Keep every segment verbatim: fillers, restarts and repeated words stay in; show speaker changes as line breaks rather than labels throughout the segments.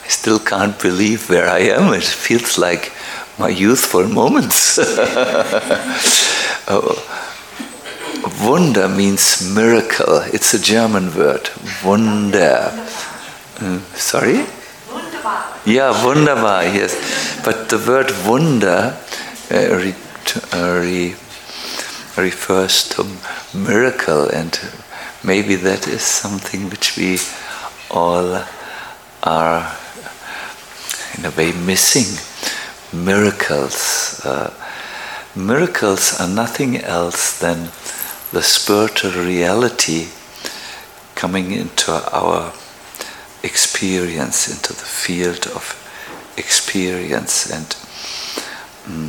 I still can't believe where I am. It feels like my youthful moments. Oh, Wunder means miracle. It's a German word. Wunder. Uh, sorry?
Wunderbar.
Yeah, wunderbar, yes. But the word Wunder uh, re, uh, re, refers to miracle, and maybe that is something which we all are in a way missing. Miracles. Uh, miracles are nothing else than the spiritual reality coming into our experience, into the field of experience. And um,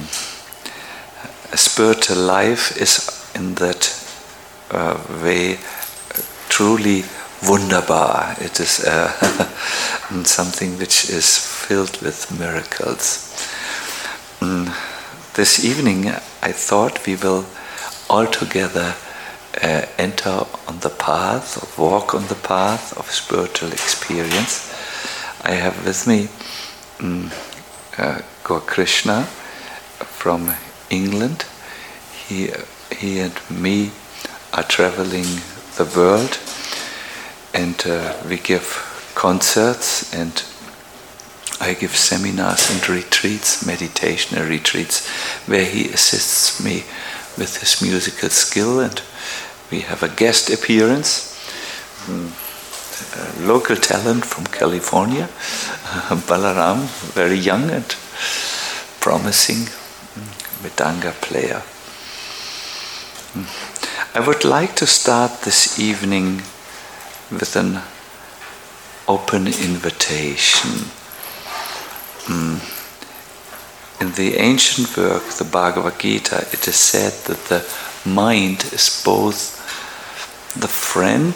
a spiritual life is in that uh, way truly wunderbar. It is uh, something which is filled with miracles. Um, this evening I thought we will all together uh, enter on the path, or walk on the path of spiritual experience. I have with me um, uh, Gaur Krishna from England. He, he and me are traveling the world, and uh, we give concerts, and I give seminars and retreats, meditational retreats, where he assists me with his musical skill, and we have a guest appearance, um, a local talent from California, uh, Balaram, very young and promising um, Mridanga player. Um, I would like to start this evening with an open invitation. Um, in the ancient work, the Bhagavad Gita, it is said that the mind is both the friend,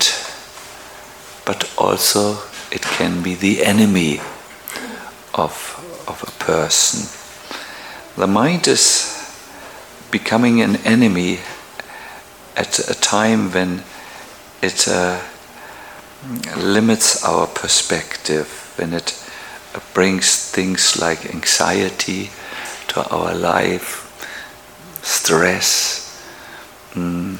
but also it can be the enemy of, of a person. The mind is becoming an enemy at a time when it uh, limits our perspective, when it brings things like anxiety to our life, stress, mm,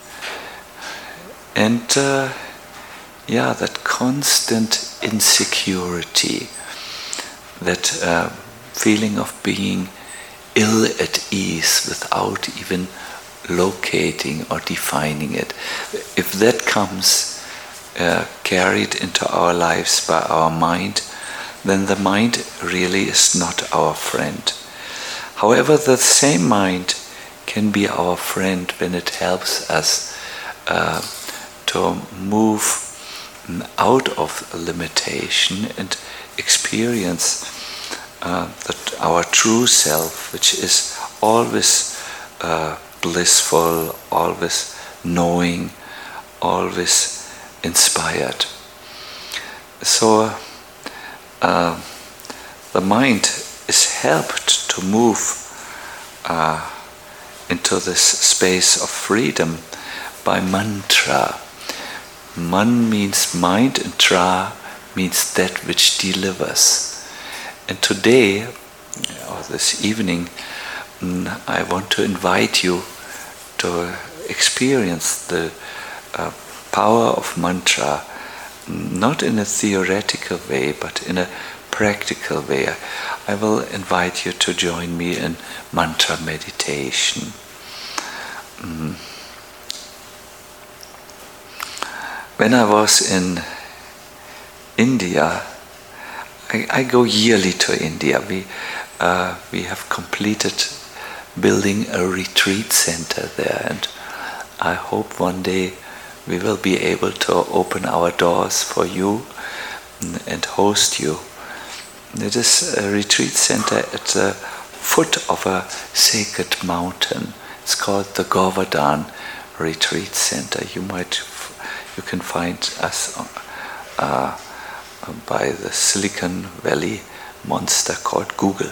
and uh, yeah, that constant insecurity, that uh, feeling of being ill at ease without even locating or defining it. If that comes uh, carried into our lives by our mind, then the mind really is not our friend. However, the same mind can be our friend when it helps us uh, to move out of limitation and experience uh, that our true self, which is always uh, blissful, always knowing, always inspired. So uh, the mind is helped to move uh, into this space of freedom by mantra. Man means mind, and tra means that which delivers. And today, or this evening, I want to invite you to experience the uh, power of mantra, not in a theoretical way, but in a practical way. I will invite you to join me in mantra meditation. Mm. When I was in India, I, I go yearly to India. We uh, we have completed building a retreat center there, and I hope one day we will be able to open our doors for you and host you. It is a retreat center at the foot of a sacred mountain. It's called the Govardhan Retreat Center. You might, you can find us uh, by the Silicon Valley monster called Google.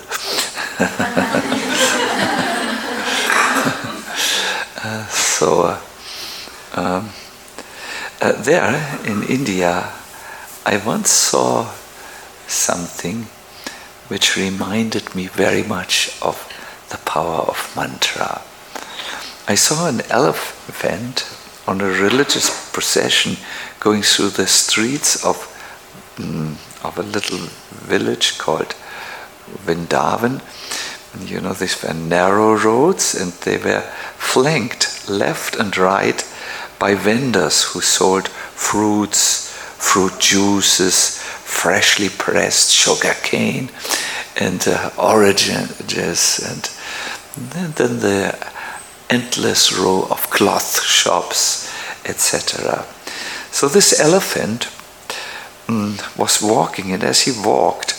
uh, so uh, um, uh, there in India, I once saw something which reminded me very much of the power of mantra. I saw an elephant on a religious procession going through the streets of, mm, of a little village called Vrindavan. And you know, these were narrow roads, and they were flanked left and right by vendors who sold fruits, fruit juices, freshly pressed sugar cane, and uh, oranges, and then the endless row of cloth shops, et cetera. So this elephant mm, was walking, and as he walked,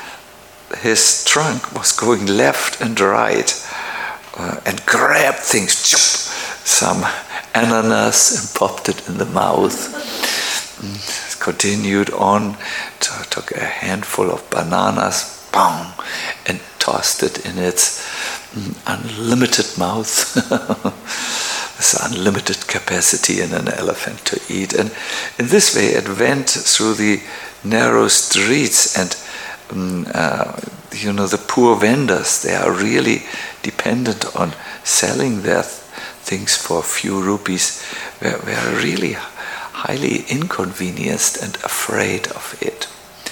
his trunk was going left and right uh, and grabbed things, chop, some ananas, and popped it in the mouth. Mm, continued on, t- took a handful of bananas, boom, and tossed it in its mm, unlimited mouth. This unlimited capacity in an elephant to eat. And in this way it went through the narrow streets, and um, uh, you know, the poor vendors, they are really dependent on selling their th- things for a few rupees, were, were really highly inconvenienced and afraid of it.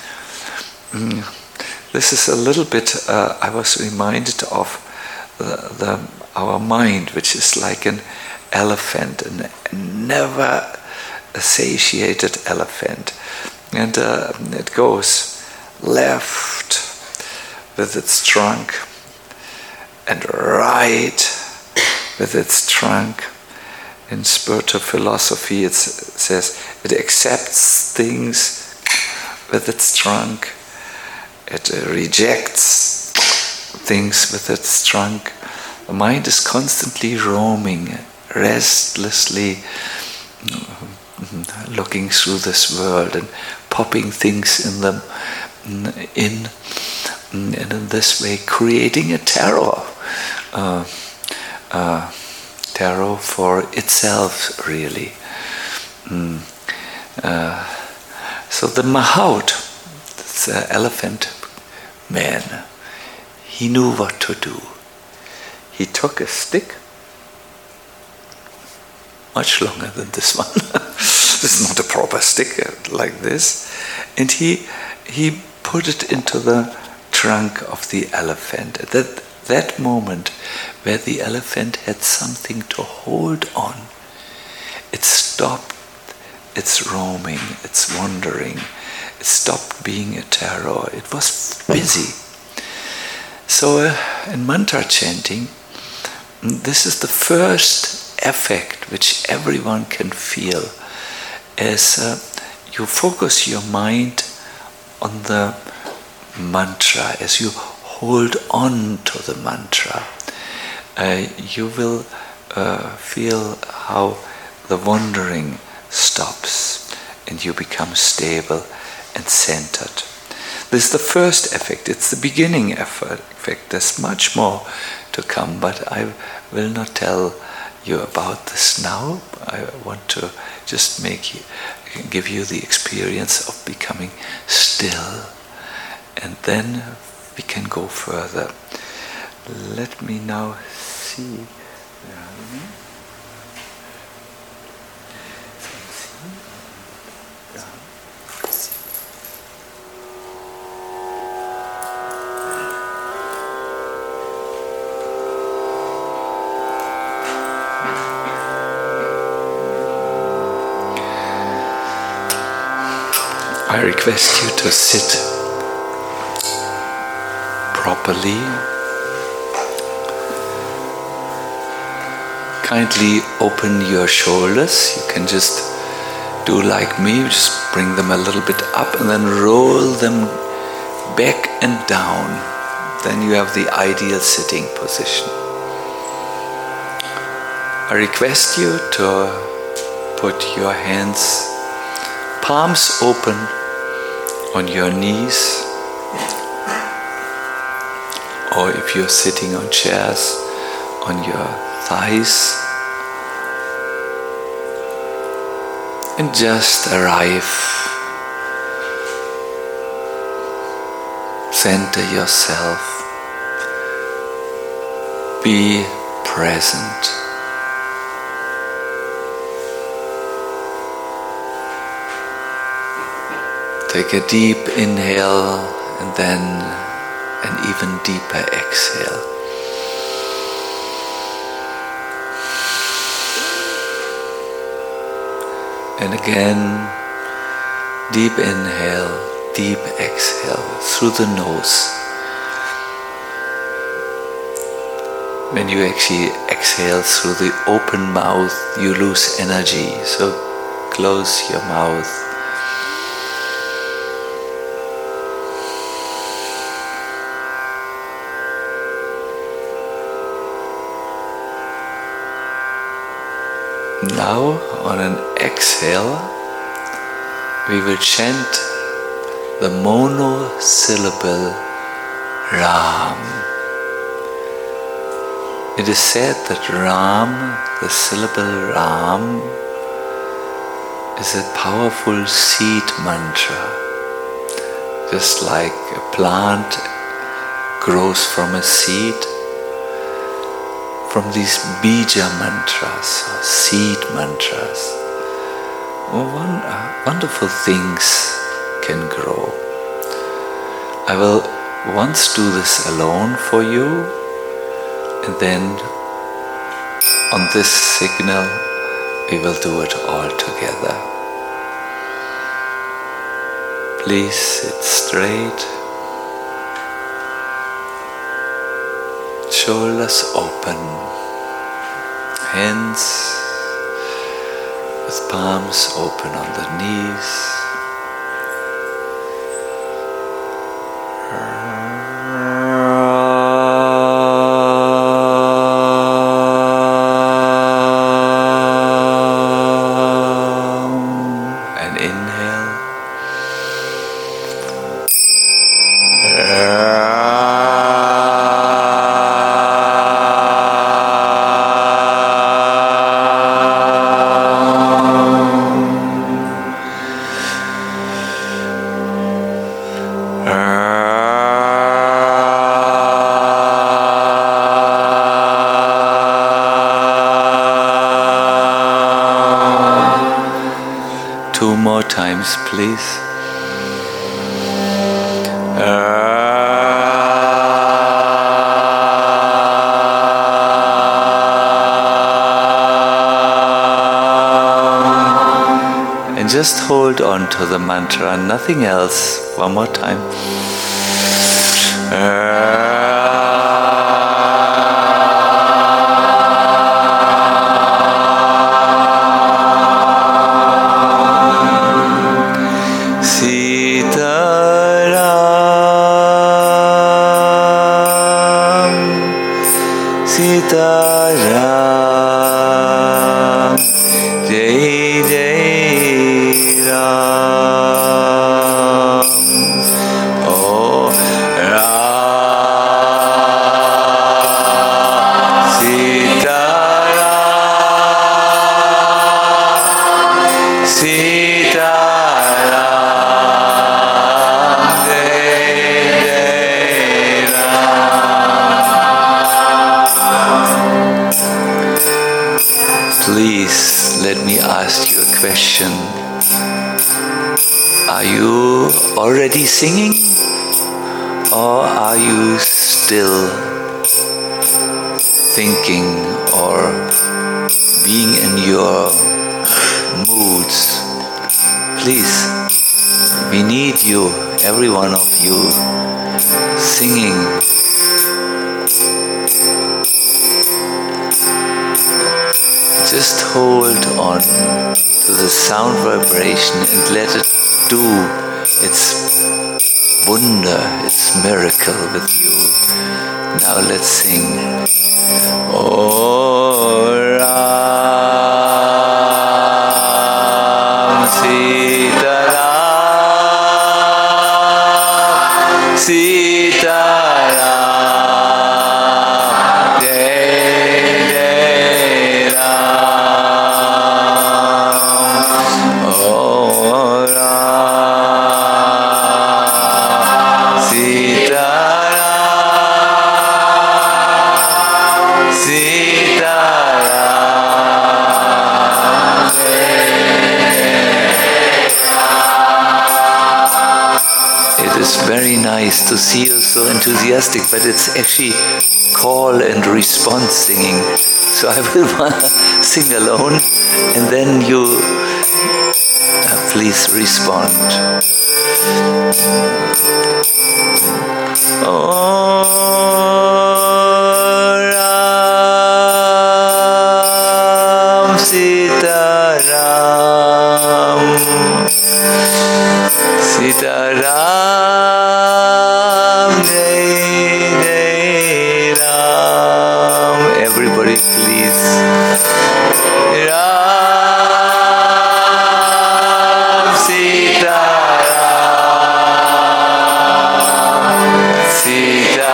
Mm. This is a little bit, uh, I was reminded of the, the, our mind, which is like an elephant, a never satiated elephant. And uh, it goes left with its trunk and right with its trunk. In spiritual philosophy, it says it accepts things with its trunk. It uh, rejects things with its trunk. The mind is constantly roaming, restlessly looking through this world and popping things in them, in, and in this way creating a terror, uh, uh, terror for itself, really. Mm. Uh, so the Mahout, the elephant man, he knew what to do. He took a stick, much longer than this one. This is not a proper stick like this, and he he put it into the trunk of the elephant. At that that moment, where the elephant had something to hold on, it stopped its roaming, its wandering. It stopped being a terror. It was busy. So uh, in mantra chanting, this is the first effect which everyone can feel, as uh, you focus your mind on the mantra, as you hold on to the mantra. Uh, you will uh, feel how the wandering stops and you become stable and centered. This is the first effect. It's the beginning effect. There's much more to come, but I will not tell you about this now. I want to just make you, give you the experience of becoming still, and then we can go further. Let me now see. I request you to sit properly. Kindly open your shoulders. You can just do like me, just bring them a little bit up and then roll them back and down. Then you have the ideal sitting position. I request you to put your hands, palms open, on your knees, or if you're sitting on chairs, on your thighs, and just arrive center yourself. Be present. Take a deep inhale and then an even deeper exhale. And again, deep inhale, deep exhale through the nose. When you actually exhale through the open mouth, you lose energy, so close your mouth. Now, on an exhale, we will chant the monosyllable Ram. It is said that Ram, the syllable Ram, is a powerful seed mantra. Just like a plant grows from a seed, from these bija mantras or seed mantras, one, uh, wonderful things can grow. I will once do this alone for you, and then on this signal we will do it all together. Please sit straight, shoulders open, hands with palms open on the knees. And inhale. Two more times, please. And just hold on to the mantra, nothing else. One more time. Sitaram, Sitaram, Jai Jai Ram, Oh Ram, Sitaram, Sitaram. Please let me ask you a question. Are you already singing, or are you still thinking or being in your moods? Please, we need you, every one of you, singing. Just hold on to the sound vibration and let it do its wonder, its miracle with you. Now let's sing. Oh Ram, Sitaram, Sitaram. Sita it's very nice to see you so enthusiastic, but it's actually call and response singing. So I will sing alone, and then you uh, please respond. Oh, Ram, Sita Ram, Sita Ram, Jai Jai Ram. Everybody please. Ram, Sita Ram, Sita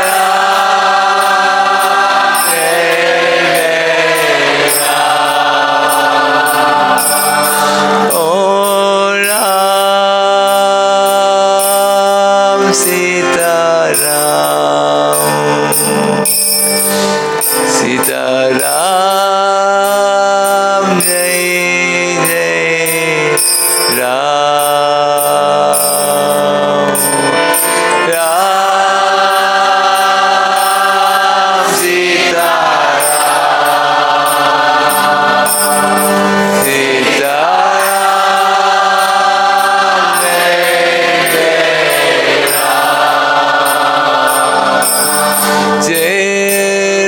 Ram, Jai Jai Ram. Oh Ram, Sita Ram, Sita Ram, Jai Jai Ram. Ram, Sita Ram, Sita Ram, Jai Jai Ram. Jai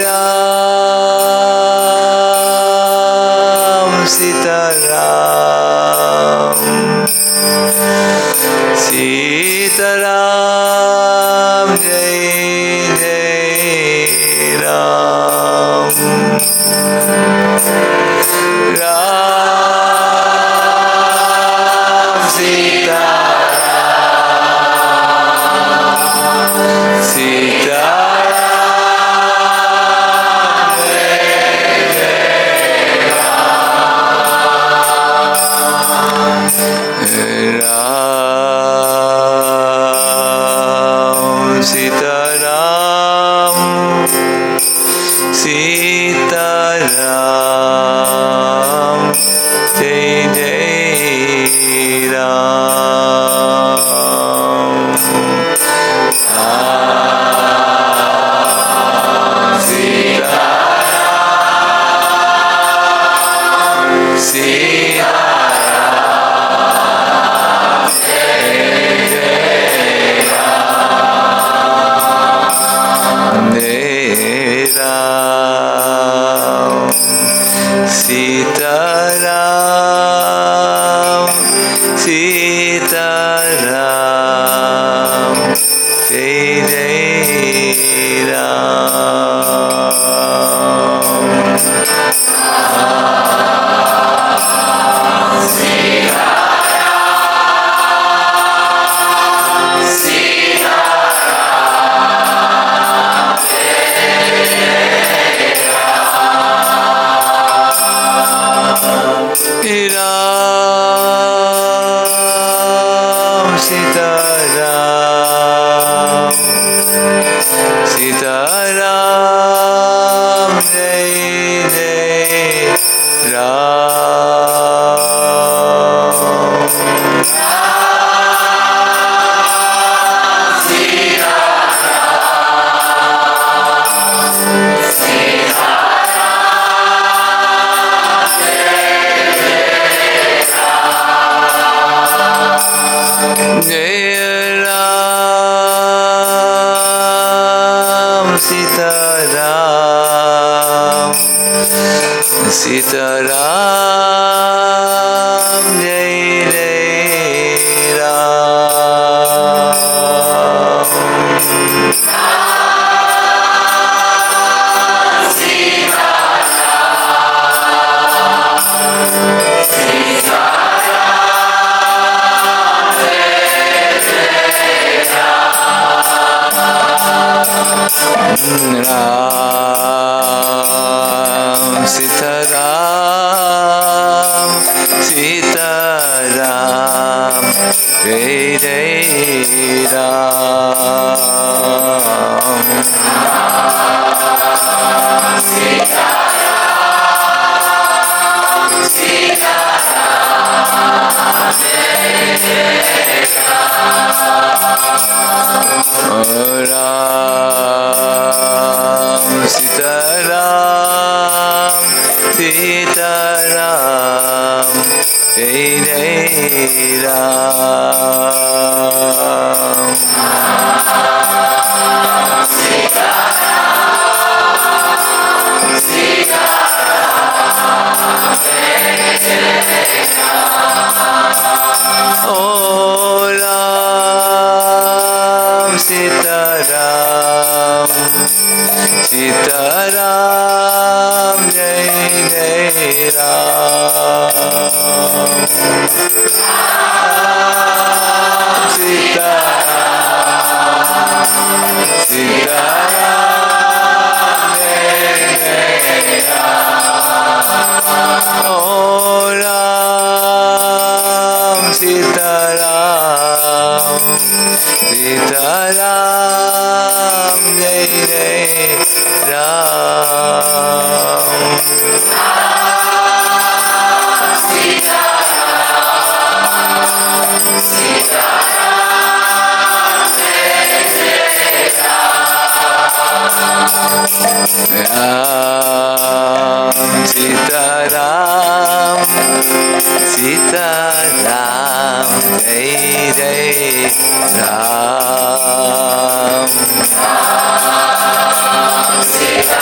Ram, Sita Ram, Sita Ram, Jai Jai Ram. Ram, Sita Ram, Sita Ram, Jai Jai Ram. Sita Ram, Sita Ram, Jai Jai Ram. Ram, Sita Ram, Sita Ram, Jai Jai Ram. Ram, Sita Ram, Sita Ram, Jai Jai Ram. Sita Ram, Sita Ram, Ram, Sita Ram, Sita Ram, Jai Jai Ram. Sita Ram, Sita Jai Ram, Sita Ram, Sita Ram, Jai Jai Ram. Sita Ram, Sita Ram, Sita Ram, Sita Ram, Jai Jai Ram. Sita Ram, Sita Ram, Jai Jai Ram. Ram, Sita Ram, Sita Ram, Jai Jai Ram. Sita Ram, Sita Ram, Jai Jai Ram. Oh Ram, Sita Ram, Sita Ram, Jai Jai Ram. Ram, Sita Ram, Sita Ram, Jai Jai Ram. Oh Ram, Sita Ram, Sita Ram, Jai Jai Ram. Ram, Sita Ram, Sita Ram, Jai Jai Ram. Ram, Sita Ram, Sita Ram, Jai Jai Ram. Ram, Sita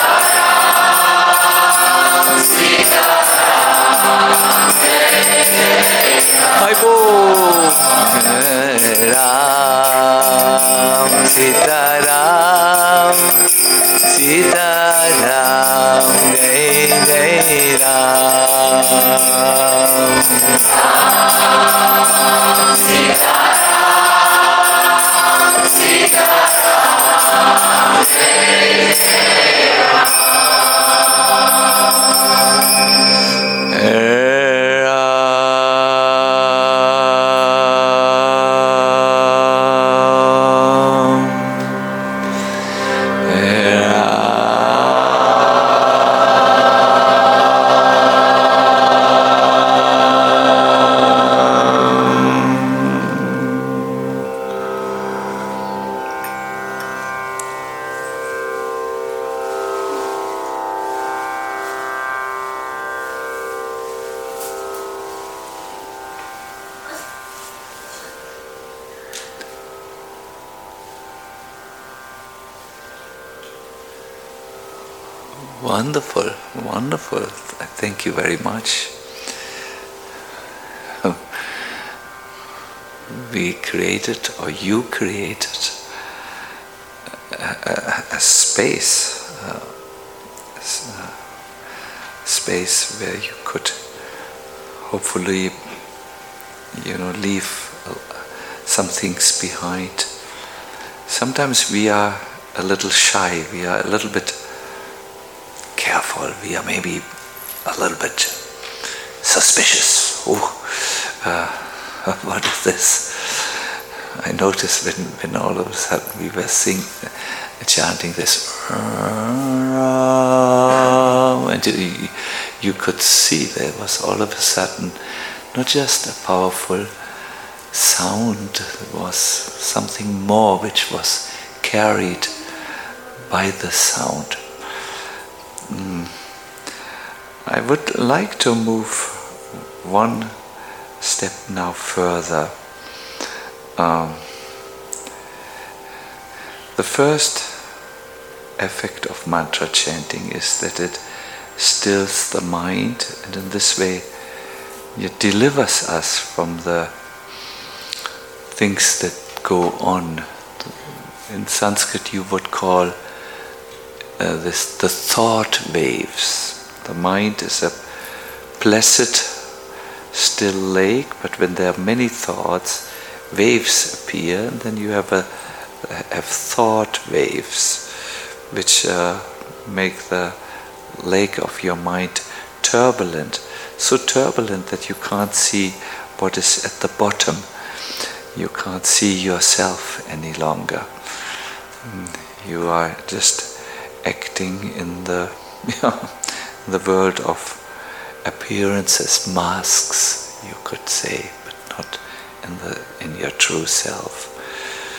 Ram, Sita Ram, Jai Jai Ram. Ram, Sita Ram, Sita Ram, Jai Jai Ram. Ram, Sita Ram, Sita Ram, Jai Jai Ram. Wonderful, wonderful. Thank you very much. We created, or you created, a, a, a space, a, a space where you could hopefully, you know, leave some things behind. Sometimes we are a little shy, we are a little bit careful, we are maybe a little bit suspicious. Oh, uh, what is this? I noticed when, when all of a sudden we were singing, chanting this, and you, you could see there was all of a sudden not just a powerful sound, there was something more which was carried by the sound. Mm. I would like to move one step now further. Um, the first effect of mantra chanting is that it stills the mind, and in this way it delivers us from the things that go on. In Sanskrit you would call uh, this the thought waves. The mind is a placid, still lake, but when there are many thoughts, waves appear, and then you have a have thought waves, which uh, make the lake of your mind turbulent, so turbulent that you can't see what is at the bottom. You can't see yourself any longer. You are just acting in the you know, the world of appearances, masks, you could say, but not in the in your true self.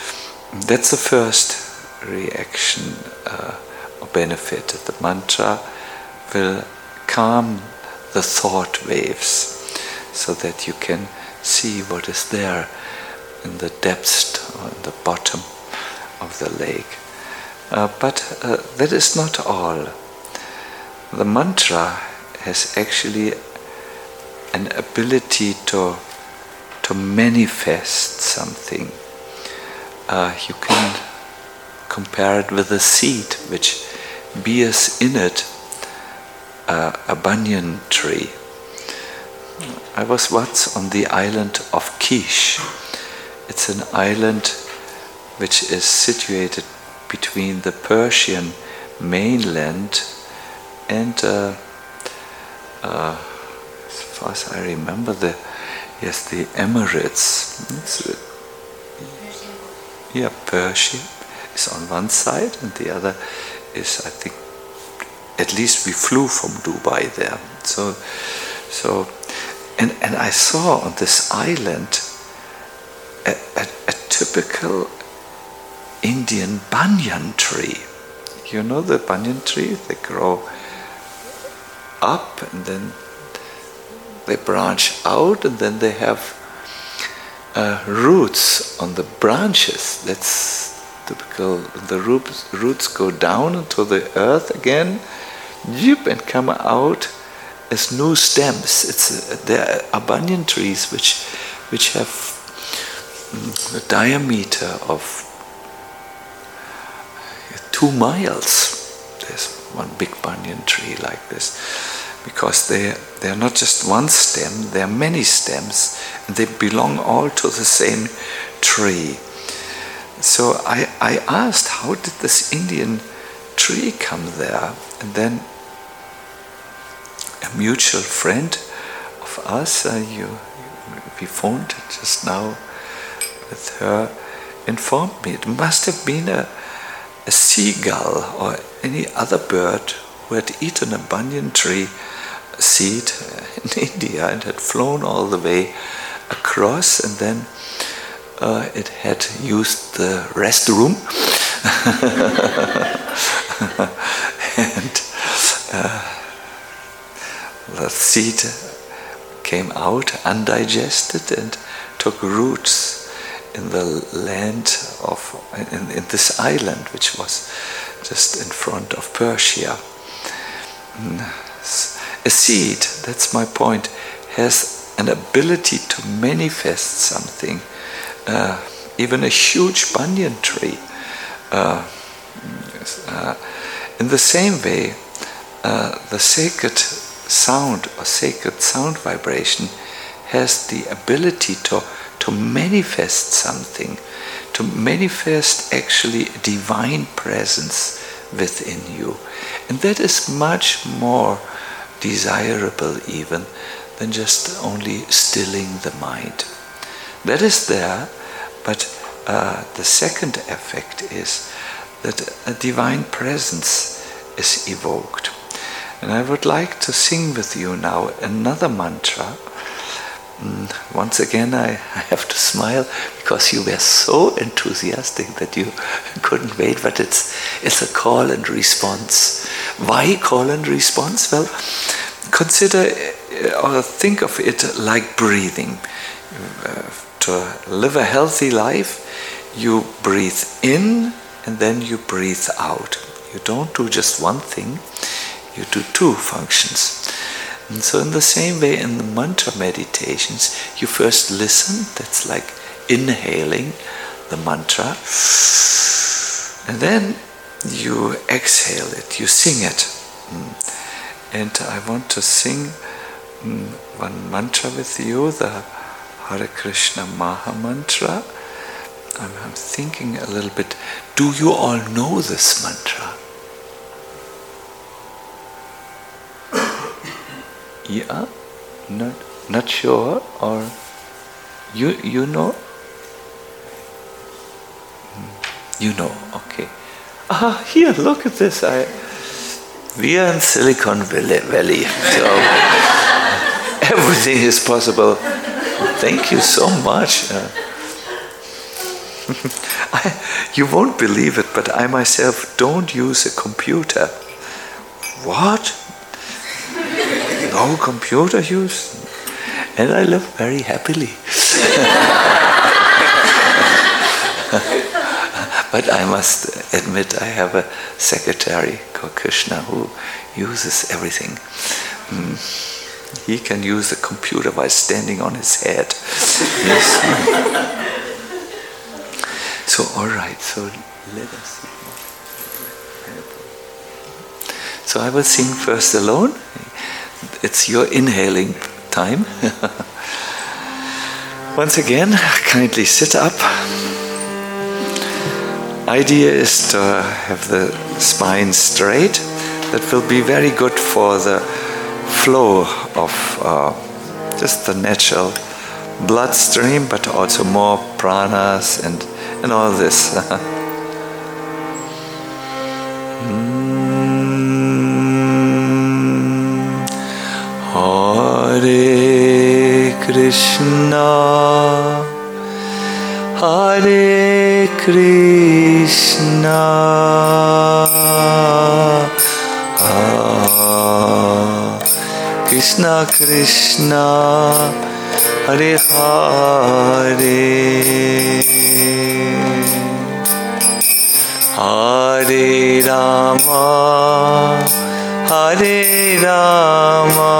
That's the first reaction uh, or benefit. The mantra will calm the thought waves so that you can see what is there in the depths or in the bottom of the lake. Uh, but uh, that is not all. The mantra has actually an ability to, to manifest something. Uh, you can compare it with a seed which bears in it uh, a banyan tree. I was once on the island of Kish. It's an island which is situated between the Persian mainland and, uh, uh, as far as I remember, the yes, the Emirates. It's, uh, yeah, Persia is on one side, and the other is, I think, at least we flew from Dubai there. So, so, and and I saw on this island a, a, a typical Indian banyan tree. You know the banyan tree? They grow up and then they branch out and then they have uh, roots on the branches. That's typical. The roots, roots go down into the earth again, and come out as new stems. It's uh, there are banyan trees which which have mm, a diameter of two miles. There's one big banyan tree like this, because they they are not just one stem, they are many stems, and they belong all to the same tree. So I, I asked, how did this Indian tree come there? And then a mutual friend of us, uh, you, we phoned just now with her, informed me it must have been a, a seagull or any other bird who had eaten a banyan tree seed in India and had flown all the way across, and then uh, it had used the restroom and uh, the seed came out undigested and took roots in the land of in, in this island, which was just in front of Persia. A seed, that's my point, has an ability to manifest something. Uh, even a huge banyan tree. Uh, uh, in the same way, uh, the sacred sound or sacred sound vibration has the ability to, to manifest something, to manifest actually a divine presence within you. And that is much more desirable even than just only stilling the mind. That is there, but uh, the second effect is that a divine presence is evoked. And I would like to sing with you now another mantra. Mm, once again, I, I have to smile because you were so enthusiastic that you couldn't wait, but it's, it's a call and response. Why call and response? Well, consider or think of it like breathing. Uh, to live a healthy life, you breathe in and then you breathe out. You don't do just one thing, you do two functions. And so in the same way in the mantra meditations, you first listen, that's like inhaling the mantra, and then you exhale it, you sing it. And I want to sing one mantra with you, the Hare Krishna Maha Mantra. I'm, I'm thinking a little bit, do you all know this mantra? Yeah? Not, not sure? Or you, you know? You know, okay. Ah, here, look at this. I, we are in Silicon Valley, so everything is possible. Thank you so much. Uh, I, you won't believe it, but I myself don't use a computer. What? No computer use? And I live very happily. But I must admit, I have a secretary called Krishna who uses everything. Mm. He can use the computer while standing on his head. Yes. So, all right, so let us see. So I will sing first alone. It's your inhaling time. Once again, kindly sit up. Idea is to have the spine straight. That will be very good for the flow of uh, just the natural bloodstream, but also more pranas and, and all this. Hare Krishna, Hare Krishna, ah, Krishna Krishna, Hare Hare, Hare Rama, Hare Rama,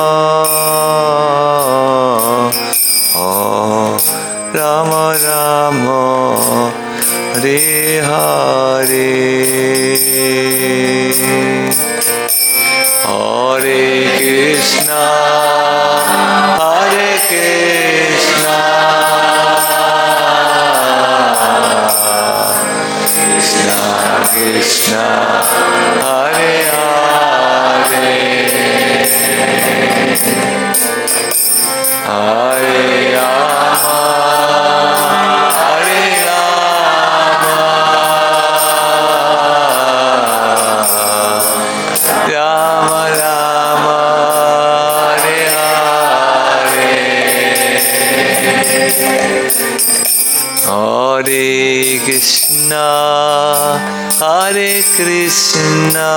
oh, Rama Rama, Hare Hare, Hare Krishna, Hare Krishna, Krishna Krishna, Hare Hare, Hare Rama, Hare Rama, Rama Rama, Hare Hare, Hare Krishna, Hare Krishna,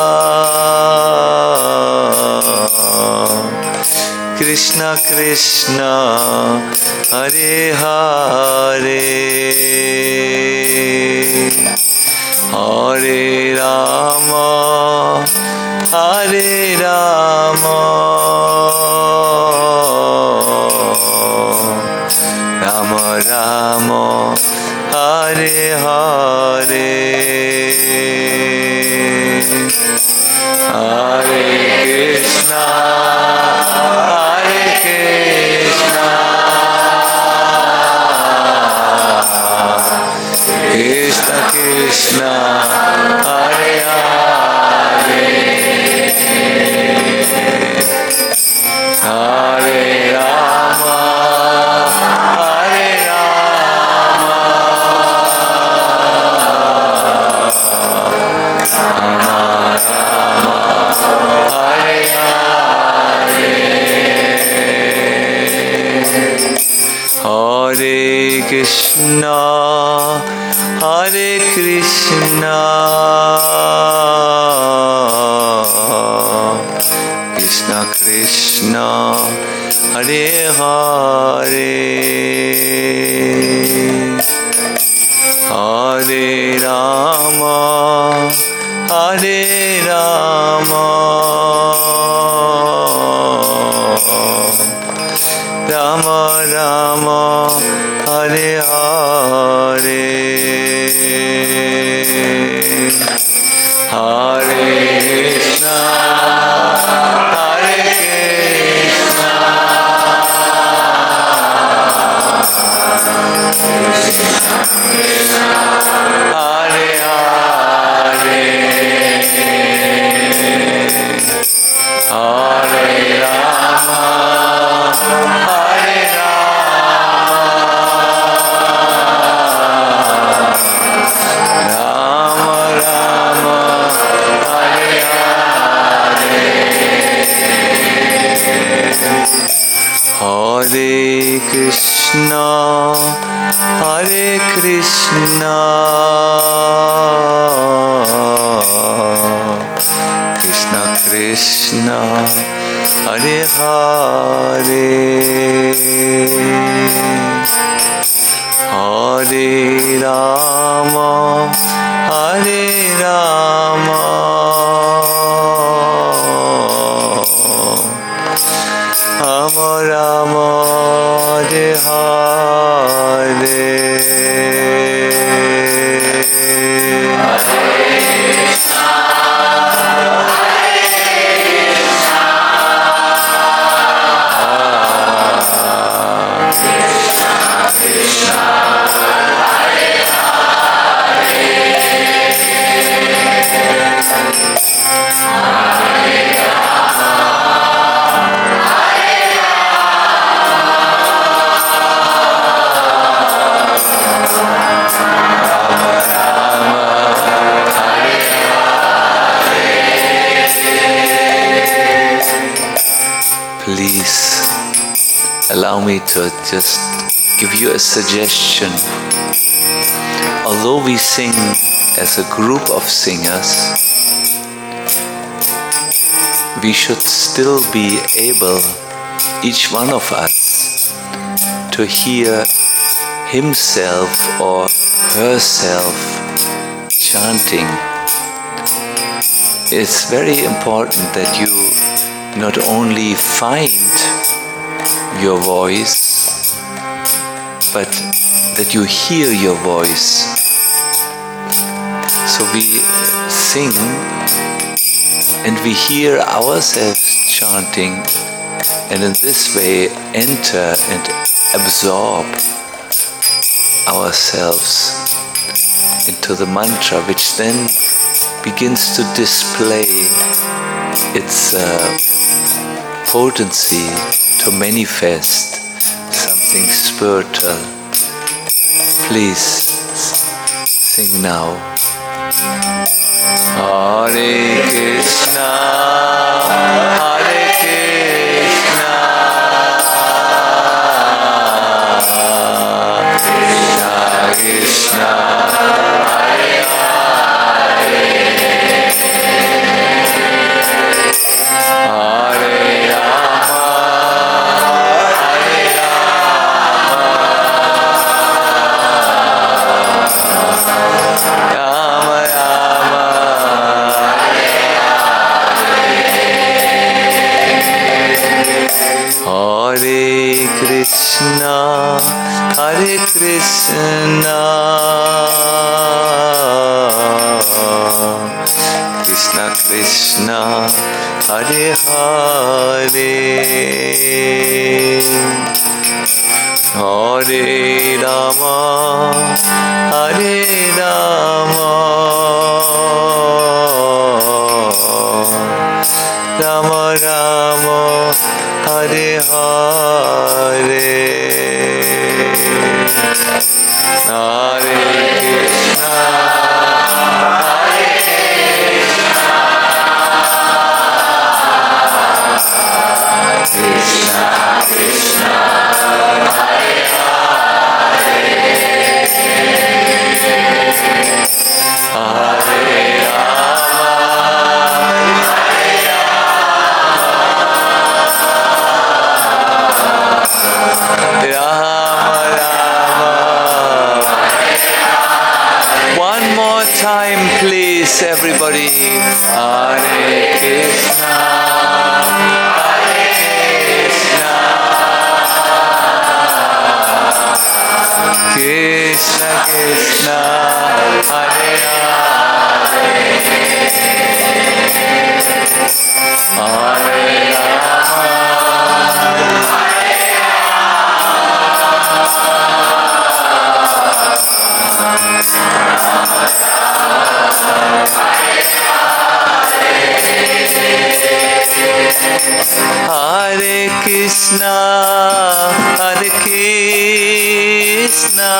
Krishna Krishna, Hare Hare, Hare Rama, Hare Rama, Rama Rama, Hare Hare, Hare Krishna, Hare Krishna, Krishna Krishna, Hare Hare, Hare Rama, Hare Rama, Rama Rama, Hare Hare, Hare Krishna, Hare Krishna, Krishna Krishna, Hare Hare, Hare Rama, Hare Rama, Rama Rama, Hare Hare, Hare Krishna, Hare Krishna, Krishna Hare Hare, Krishna, Krishna Krishna, Hare Hare, Hare Rama, Hare Rama, Rama Rama, Hare Hare. Please allow me to just give you a suggestion. Although we sing as a group of singers, we should still be able, each one of us, to hear himself or herself chanting. It's very important that you not only find your voice, but that you hear your voice. So we sing and we hear ourselves chanting, and in this way enter and absorb ourselves into the mantra, which then begins to display its uh, potency to manifest something spiritual. Please sing now. Hare Krishna, Hare Krishna, Krishna Krishna, Hare Hare, Hare Rama, Hare Rama, Rama Rama, Hare Krishna, Hare Krishna, Krishna Krishna, Hare Hare, Hare Rama, Hare Rama, Rama Rama, Hare Hare, Hare Krishna, Hare Krishna, Krishna Krishna, Hare Hare, Hare Rama, Hare Rama, Rama Rama. One more time, please, everybody. Hare Krishna, Hare Krishna, Krishna Krishna, Hare Hare, Hare Rama, Hare Krishna, Hare Krishna,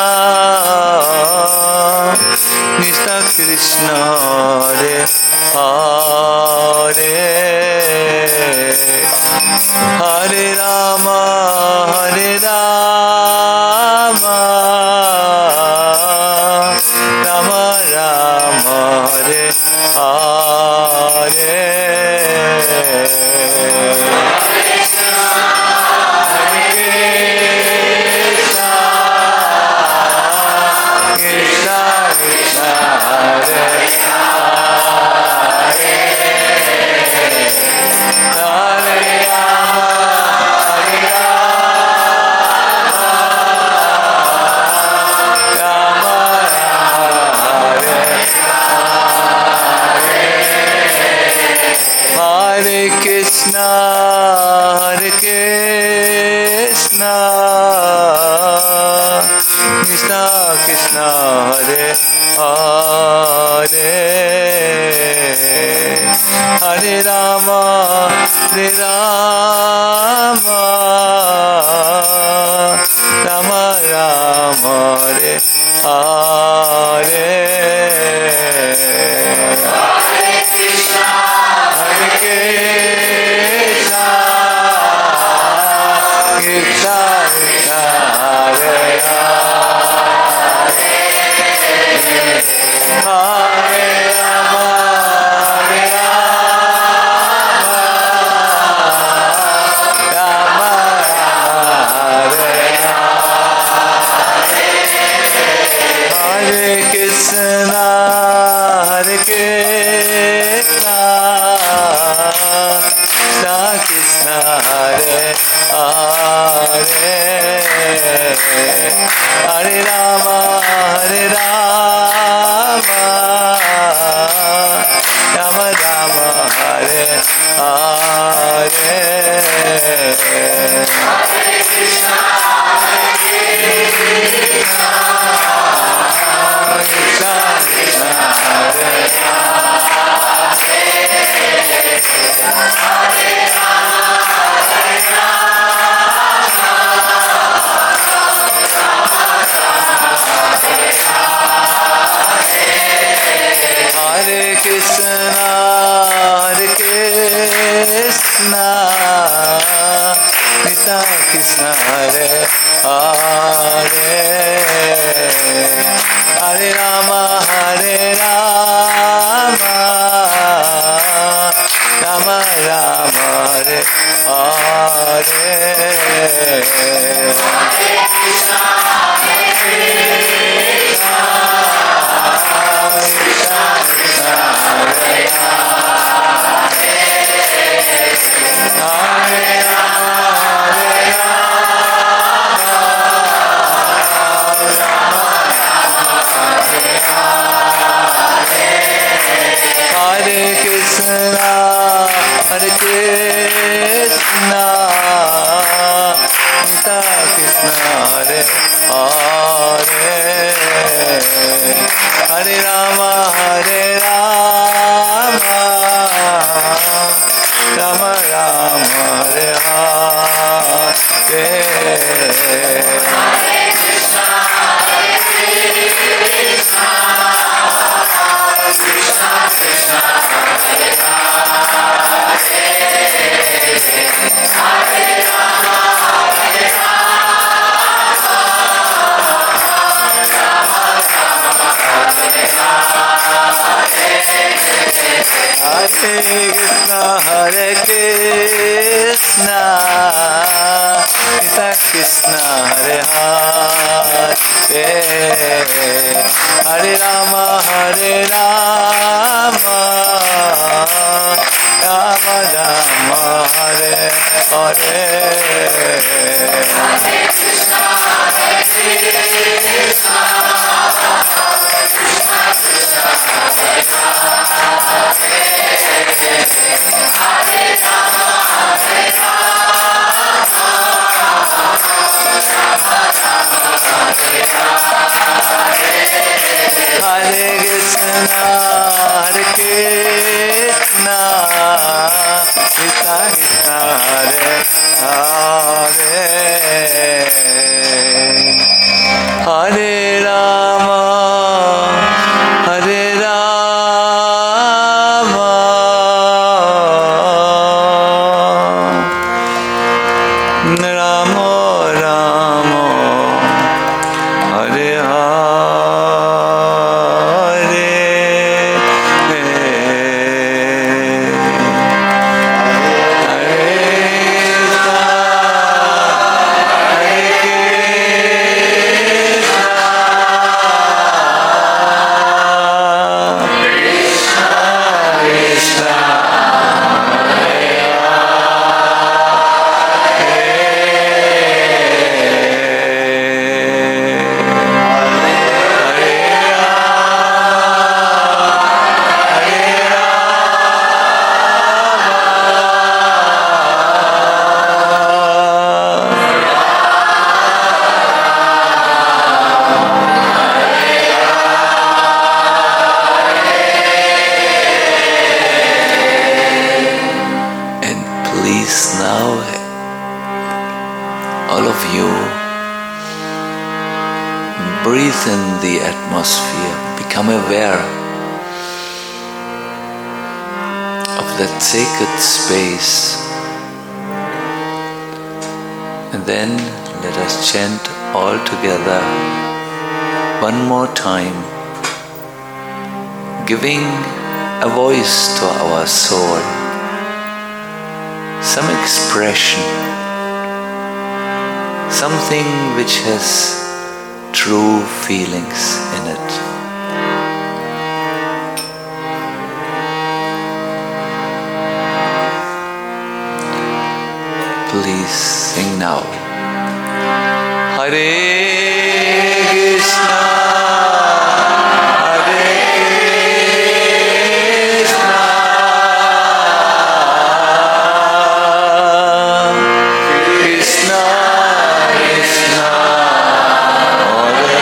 Krishna Krishna, Hare Hare, Hare Rama, Hare Rama, Hare Rama, Hare Rama, Rama Rama, Hare Hare. Hare Krishna, Hare Krishna, Krishna Krishna, Hare Hare, Hare Rama, Hare Rama, Rama Rama, Hare Hare Krishna, Hare Krishna, Krishna Krishna, Hare Hare, Hare Rama, Hare Rama, Rama Rama, Hare Hare. Hare Krishna, Hare Krishna, Krishna Krishna, Hare Hare, Hare Rama, Hare Hare Krishna, Hare Krishna, Krishna Krishna, Hare Hare, Hare Rama, Hare Rama, Rama Rama, Hare Hare. Hare Krishna, Hare Krishna, Krishna Krishna, Hare Hare, Hare Rama, Hare Rama, Rama Hare Krishna, Hare Krishna, Krishna Krishna, Hare Hare, Hare Rama, Hare Rama, Rama Rama, Hare Hare. Hare Krishna, Hare Krishna, Krishna Krishna, Hare Hare, Hare Rama, Hare Rama, Rama Rama, Hare Hare, Hare Krishna, Hare Krishna, Krishna Krishna, Hare Hare, Hare Rama, Hare Rama, Rama Rama, Hare Hare. Hare Krishna, Hare Krishna, Krishna Krishna, Hare Hare, Hare Rama, Hare Rama, Rama Rama, Hare Hare, Hare Krishna, breathe in the atmosphere, become aware of that sacred space. And then let us chant all together one more time, giving a voice to our soul, some expression, something which has true feelings in it. Please sing now. Hare Krishna, Hare Krishna, Krishna Krishna, Hare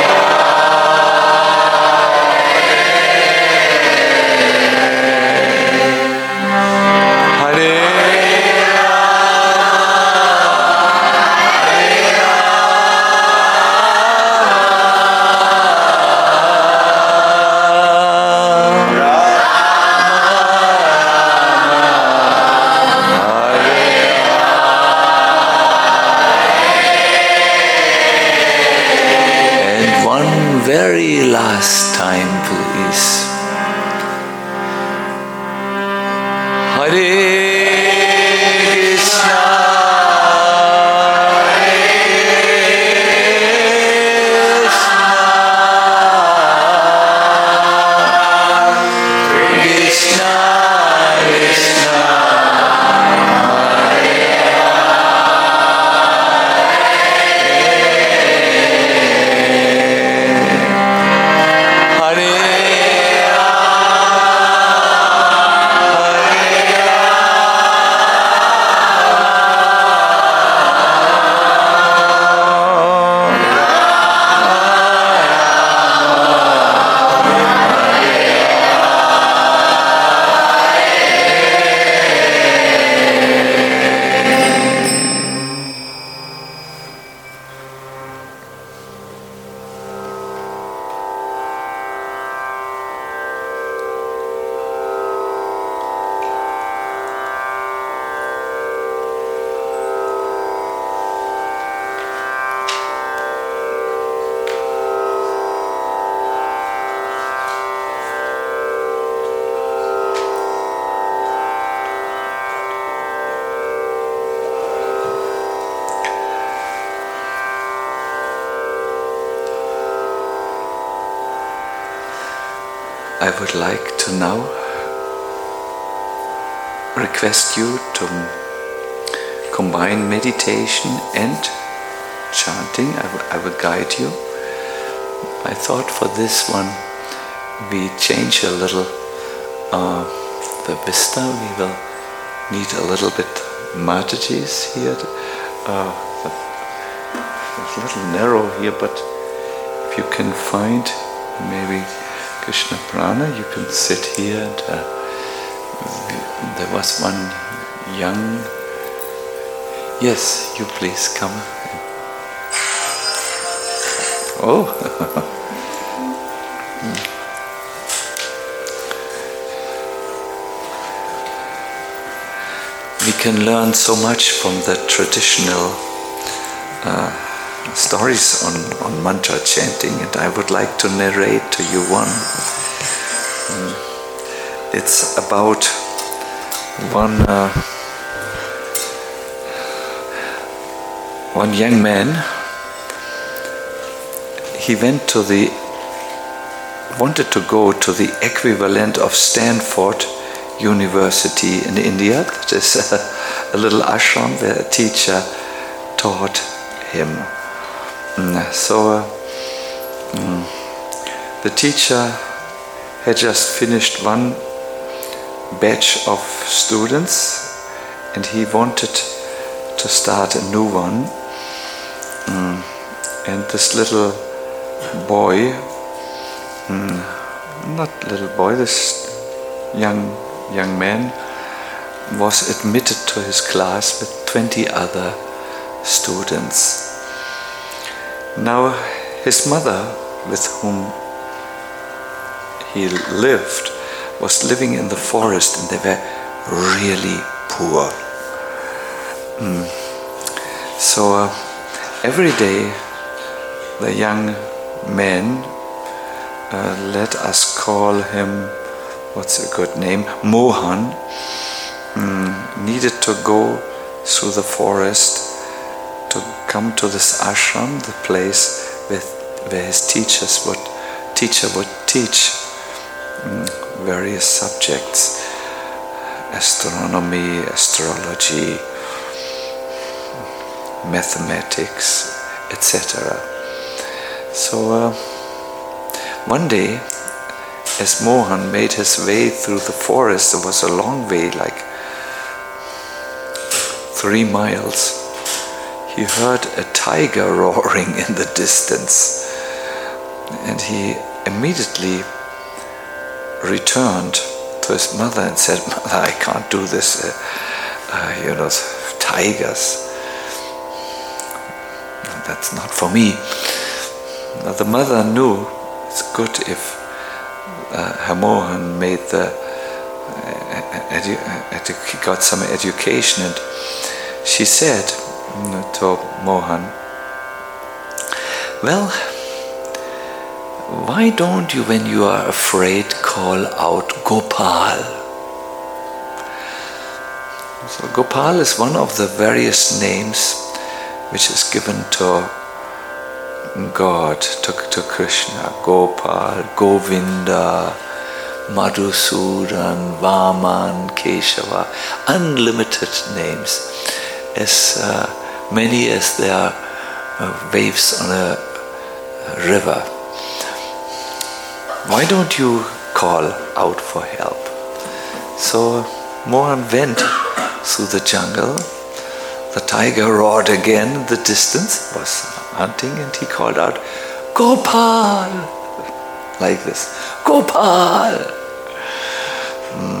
Hare. Very last time, please. Hare Krishna, Hare Krishna, Krishna I would like to now request you to combine meditation and chanting. I, w- I will guide you. I thought for this one we change a little uh, the vista. We will need a little bit Mataji's here. Uh, it's a little narrow here, but if you can find maybe Krishna Prana, you can sit here. And, uh, there was one young. Yes, you please come. Oh. We can learn so much from the traditional uh, stories on, on mantra chanting, and I would like to narrate to you one. It's about one uh, one young man. He went to the wanted to go to the equivalent of Stanford University in India. That is a, a little ashram where a teacher taught him. So uh, mm, the teacher had just finished one batch of students, and he wanted to start a new one. Mm, and this little boy, mm, not little boy, this young young man was admitted to his class with twenty other students. Now his mother with whom he lived was living in the forest, and they were really poor. Mm. So uh, every day the young men, uh, let us call him, what's a good name, Mohan, mm, needed to go through the forest to come to this ashram, the place with, where his teachers would, teacher would teach mm, various subjects, astronomy, astrology, mathematics, et cetera. So uh, one day, as Mohan made his way through the forest, it was a long way, like three miles, he heard a tiger roaring in the distance, and he immediately returned to his mother and said, "Mother, I can't do this, uh, uh, you know, tigers, that's not for me." Now the mother knew it's good if uh, Mohan made the uh, edu- edu- he got some education, and she said to Mohan, "Well, why don't you, when you are afraid, call out Gopal?" So Gopal is one of the various names which is given to God, to, to Krishna. Gopal, Govinda, Madhusudan, Vaman, Keshava, unlimited names, as uh, many as there are uh, waves on a, a river. Why don't you call out for help? So Mohan went through the jungle. The tiger roared again in the distance, was hunting, and he called out, "Gopal!" like this, "Gopal!" Mm.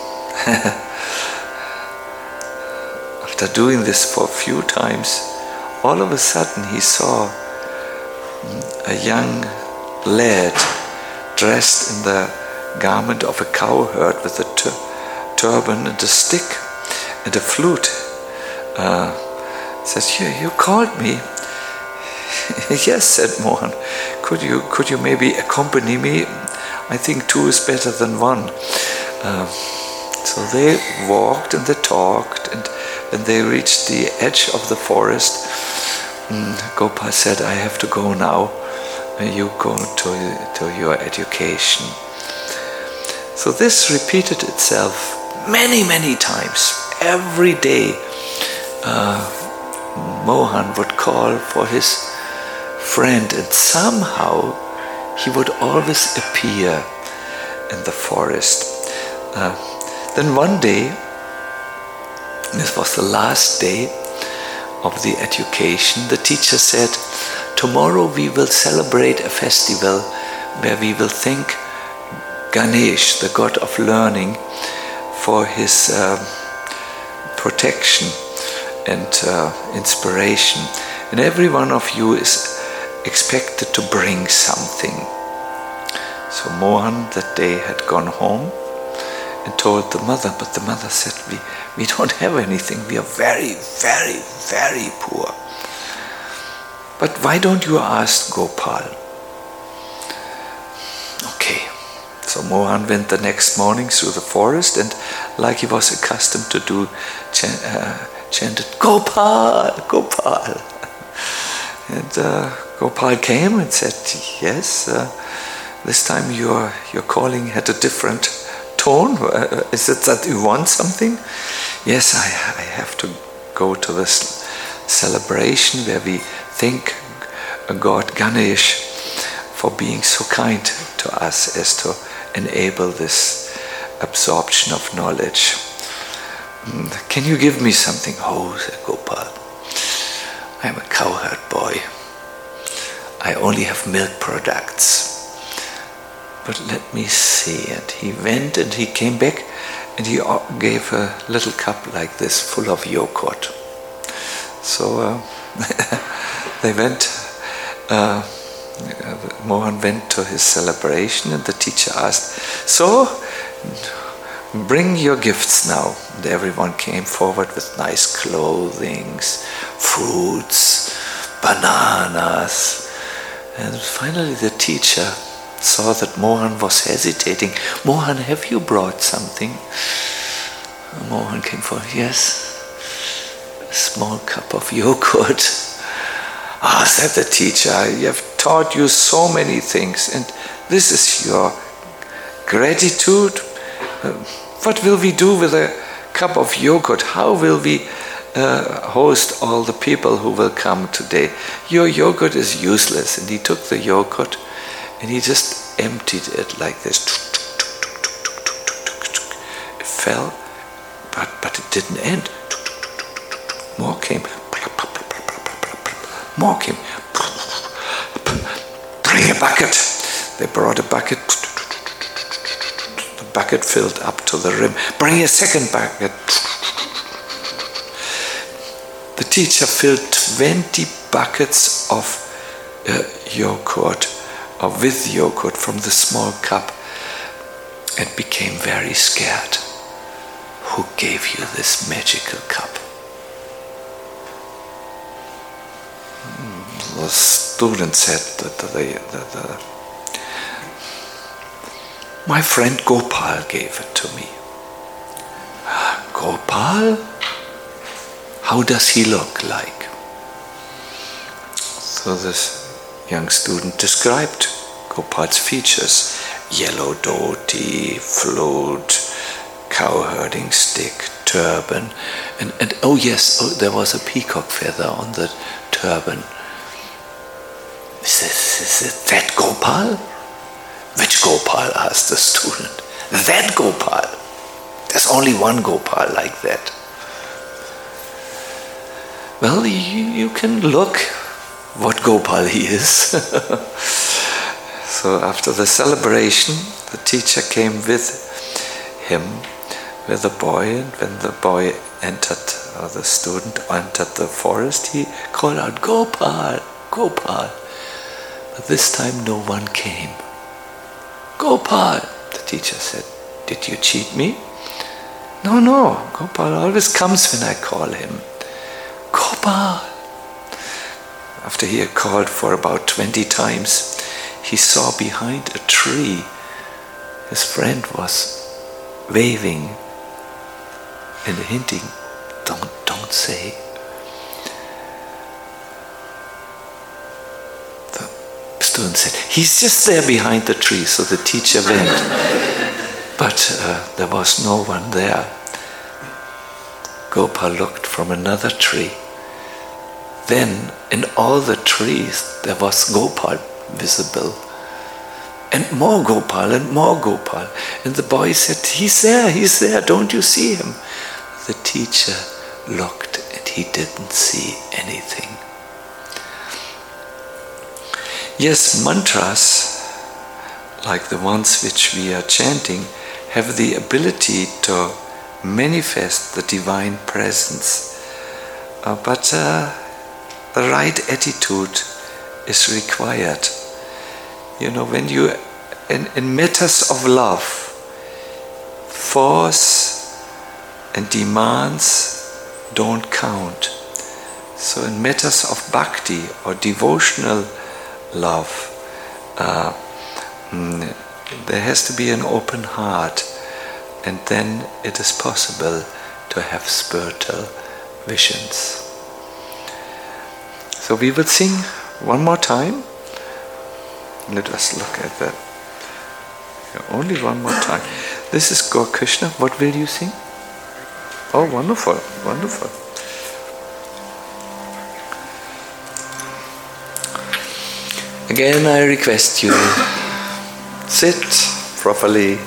After doing this for a few times, all of a sudden he saw a young lad dressed in the garment of a cowherd with a tur- turban and a stick and a flute. Uh, says, "You, you called me." "Yes," said Mohan. Could you, could you maybe accompany me? I think two is better than one. Uh, so they walked and they talked, and when they reached the edge of the forest, um, Gopal said, "I have to go now. You go to, to your education." So this repeated itself many, many times. Every day uh, Mohan would call for his friend, and somehow he would always appear in the forest. Uh, then one day, this was the last day of the education, the teacher said, "Tomorrow we will celebrate a festival where we will thank Ganesh, the god of learning, for his uh, protection and uh, inspiration. And every one of you is expected to bring something." So Mohan that day had gone home and told the mother, but the mother said, we, we don't have anything, we are very, very, very poor. "But why don't you ask Gopal?" Okay, so Mohan went the next morning through the forest, and like he was accustomed to do, ch- uh, chanted, "Gopal, Gopal." And uh, Gopal came and said, "Yes, uh, this time your your calling had a different tone. Uh, is it that you want something?" "Yes, I, I have to go to this celebration where we thank God Ganesh for being so kind to us as to enable this absorption of knowledge. Can you give me something?" "Oh," said Gopal, "I'm a cowherd boy. I only have milk products. But let me see." And he went and he came back and he gave a little cup like this full of yogurt. So uh, they went, uh, Mohan went to his celebration and the teacher asked, "So, bring your gifts now." And everyone came forward with nice clothing, fruits, bananas. And finally the teacher saw that Mohan was hesitating. "Mohan, have you brought something?" Mohan came forward. "Yes, a small cup of yogurt." "Ah," said the teacher, "I have taught you so many things, and this is your gratitude. Uh, what will we do with a cup of yogurt? How will we uh, host all the people who will come today? Your yogurt is useless." And he took the yogurt and he just emptied it like this. It fell, but, but it didn't end. More came. More came. "Bring a bucket." They brought a bucket. The bucket filled up to the rim. "Bring a second bucket." The teacher filled twenty buckets of uh, yogurt, or with yogurt from the small cup, and became very scared. "Who gave you this magical cup?" The student said that the, the, the, "My friend Gopal gave it to me." "Gopal? How does he look like?" So this young student described Gopal's features: yellow dhoti, flute, cow-herding stick, turban, and, and oh yes, oh, there was a peacock feather on the turban. Is, this, is it that Gopal? "Which Gopal?" asked the student. "That Gopal. There's only one Gopal like that." Well, you, you can look what Gopal he is. So after the celebration, the teacher came with him, with the boy, and when the boy entered, or the student entered the forest, he called out, "Gopal, Gopal." But this time no one came. "Gopal," the teacher said, "did you cheat me?" "No, no, Gopal always comes when I call him." "Gopal." After he had called for about twenty times, he saw behind a tree his friend was waving and hinting, "Don't, don't say." The student said, "He's just there behind the tree." So the teacher went, but uh, there was no one there. Gopal looked from another tree. Then in all the trees there was Gopal visible. And more Gopal and more Gopal. And the boy said, "He's there, he's there, don't you see him?" The teacher looked and he didn't see anything. Yes, mantras, like the ones which we are chanting, have the ability to manifest the divine presence. Uh, but uh, the right attitude is required. You know, when you, in, in matters of love, force and demands don't count. So in matters of bhakti or devotional love, uh, mm, there has to be an open heart, and then it is possible to have spiritual visions. So we will sing one more time. Let us look at that. Only one more time. This is Gaur Krishna. What will you sing? Oh, wonderful, wonderful. Again, I request you, sit properly.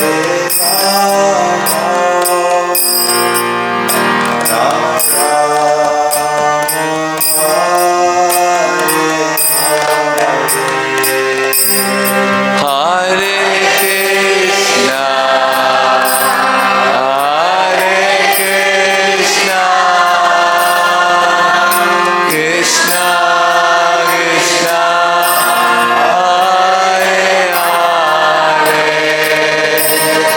Hare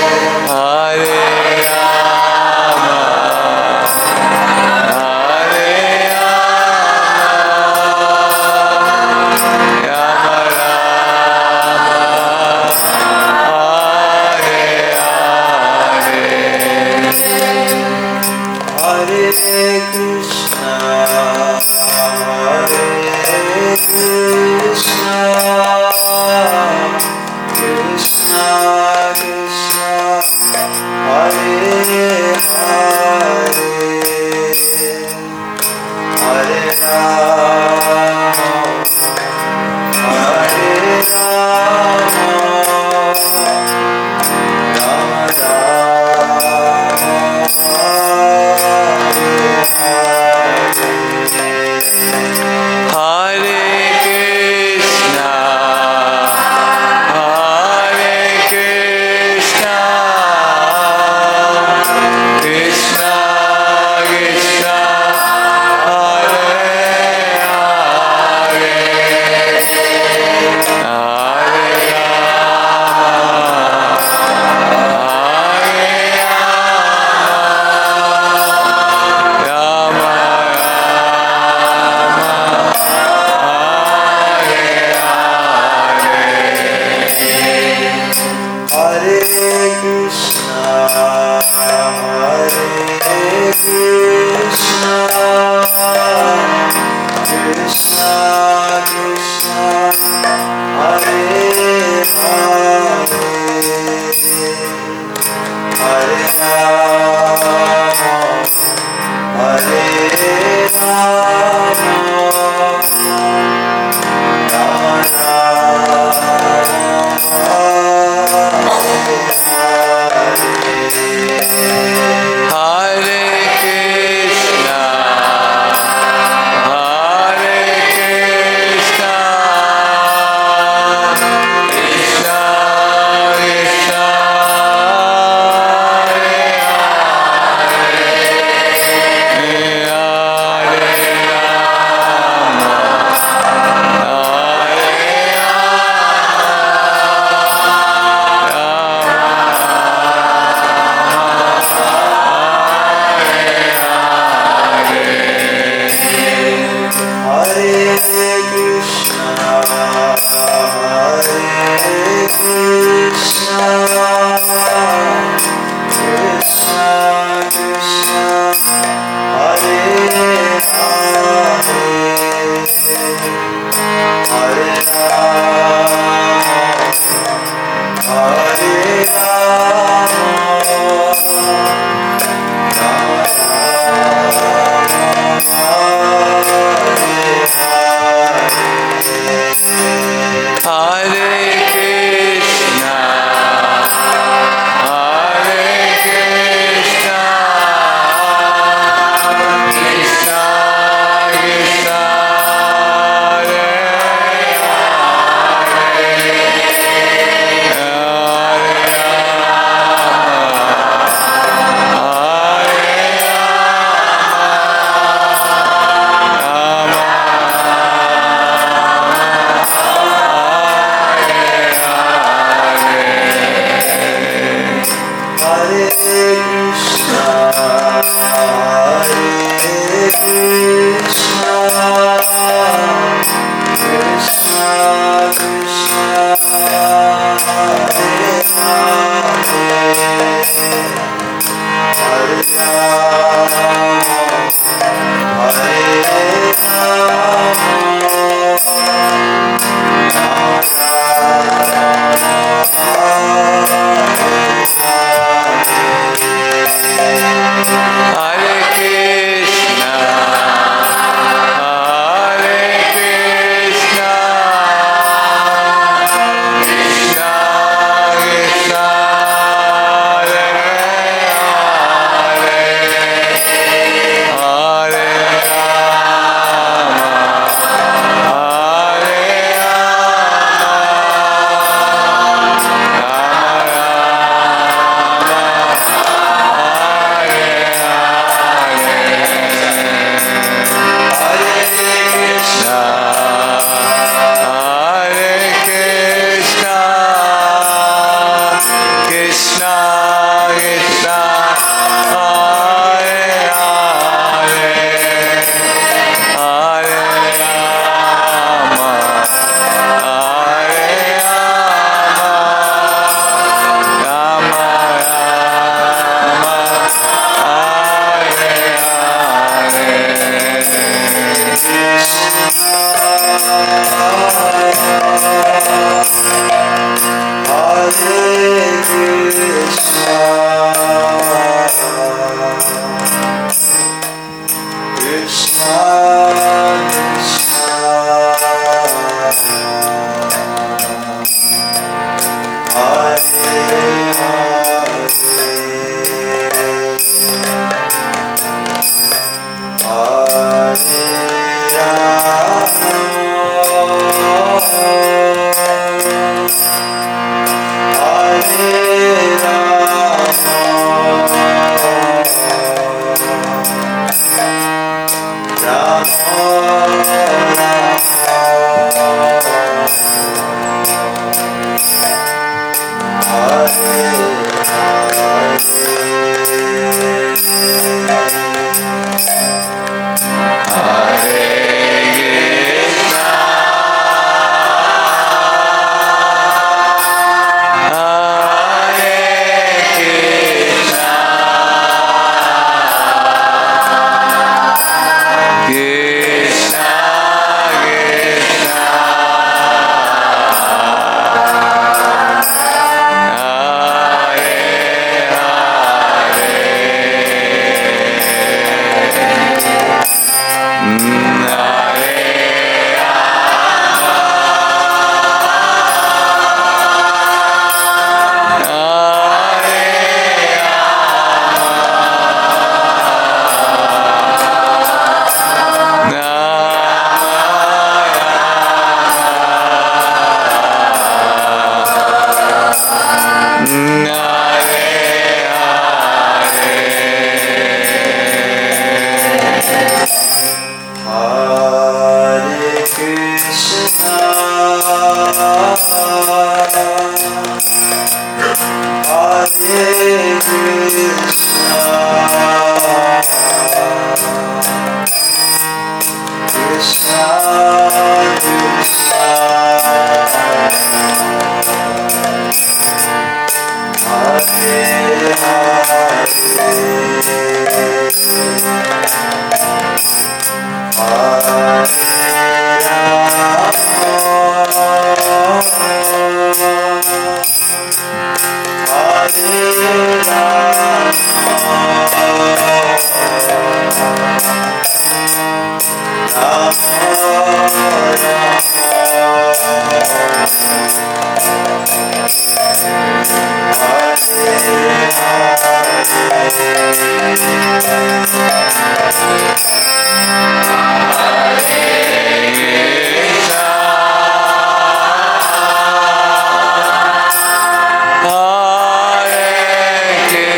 Hare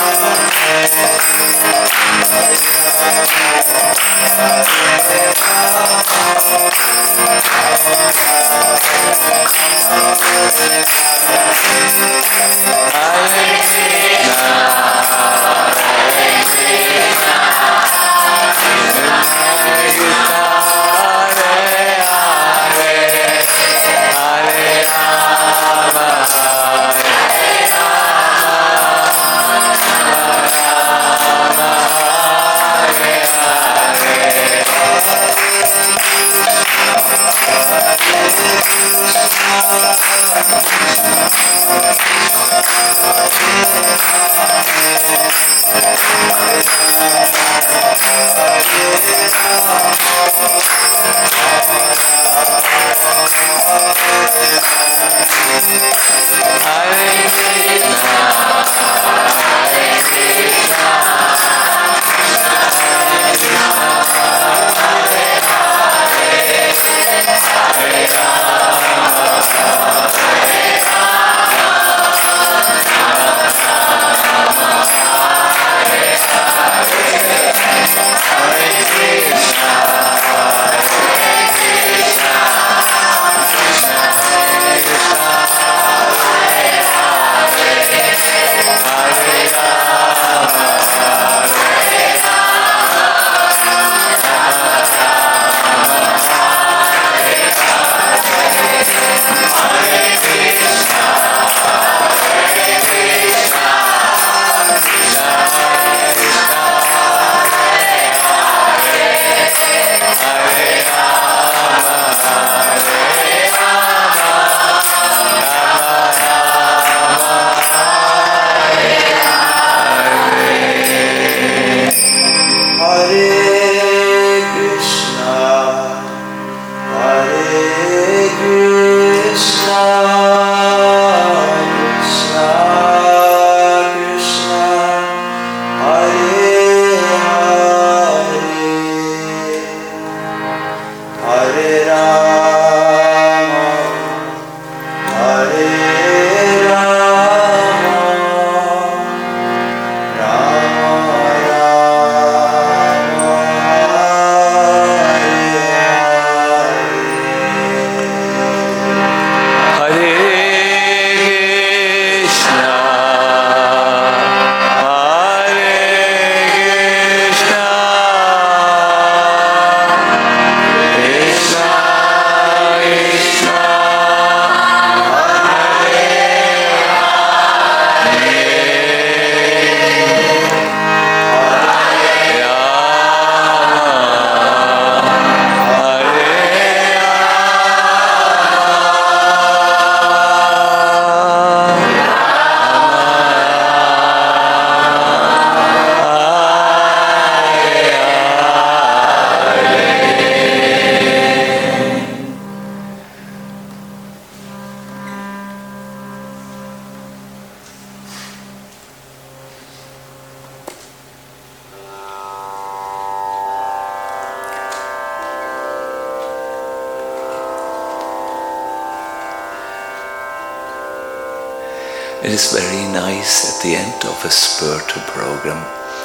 It is very nice at the end of a spiritual program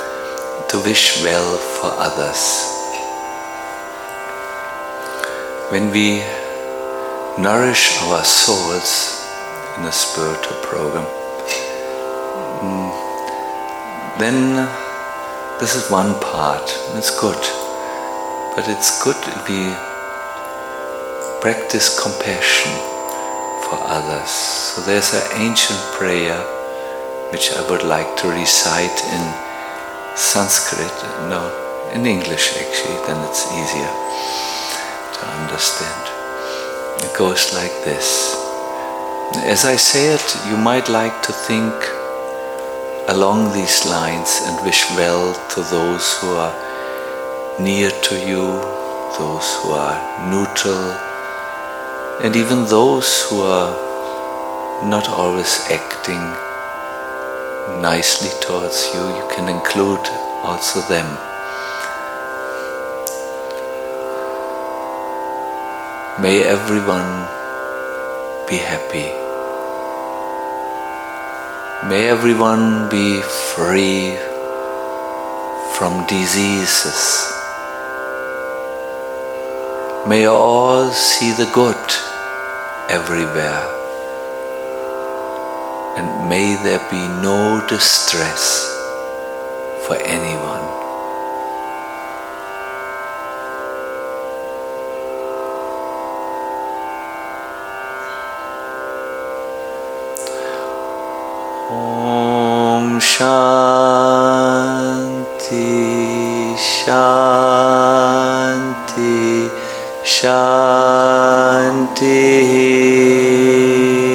to wish well for others. When we nourish our souls in a spiritual program, then this is one part, and it's good. But it's good if we practice compassion for others. So there's an ancient prayer which I would like to recite in Sanskrit, no, in English actually, then it's easier to understand. It goes like this. As I say it, you might like to think along these lines and wish well to those who are near to you, those who are neutral, and even those who are not always acting nicely towards you. You can include also them. May everyone be happy. May everyone be free from diseases. May all see the good everywhere. And may there be no distress for anyone. Om Shanti Shanti Shanti.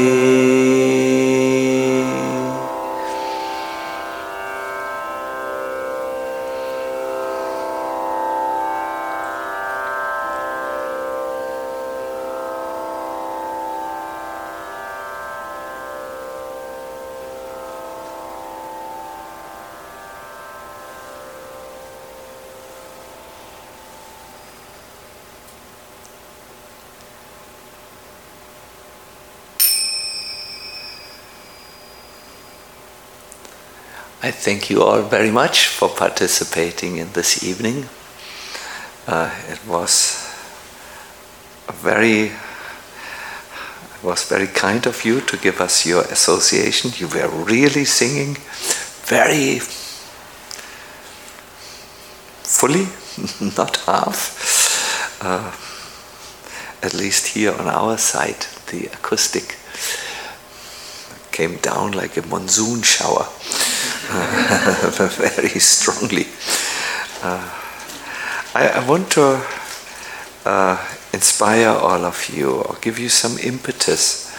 I thank you all very much for participating in this evening. Uh, it was a very, it was very kind of you to give us your association. You were really singing very fully, not half. Uh, at least here on our side, the acoustic came down like a monsoon shower. Uh, very strongly. Uh, I, I want to uh, inspire all of you or give you some impetus.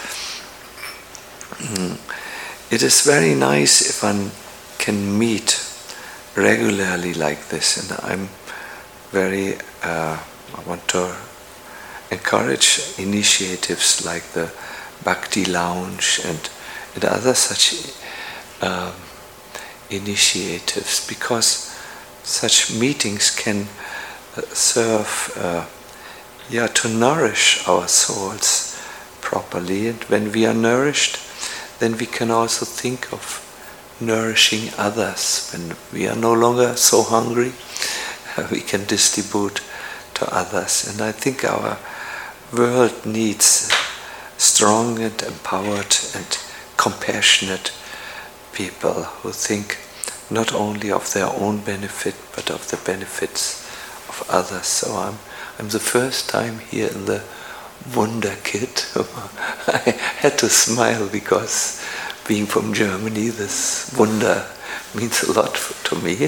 Mm. It is very nice if one can meet regularly like this, and I'm very, uh, I want to encourage initiatives like the Bhakti Lounge and, and other such um, initiatives, because such meetings can uh, serve uh, yeah, to nourish our souls properly, and when we are nourished, then we can also think of nourishing others. When we are no longer so hungry, uh, we can distribute to others. And I think our world needs strong and empowered and compassionate people who think not only of their own benefit but of the benefits of others. So I'm I'm the first time here in the Wonder Kit. I had to smile because being from Germany, this Wunder means a lot to me.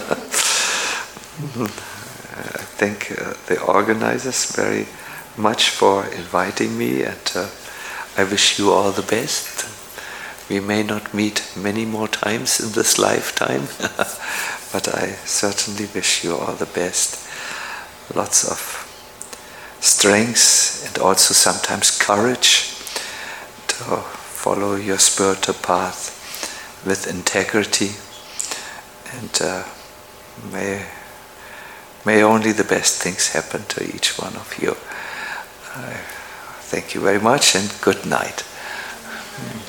I thank uh, the organizers very much for inviting me, and uh, I wish you all the best. We may not meet many more times in this lifetime, but I certainly wish you all the best. Lots of strength and also sometimes courage to follow your spiritual path with integrity, and uh, may, may only the best things happen to each one of you. Uh, thank you very much and good night.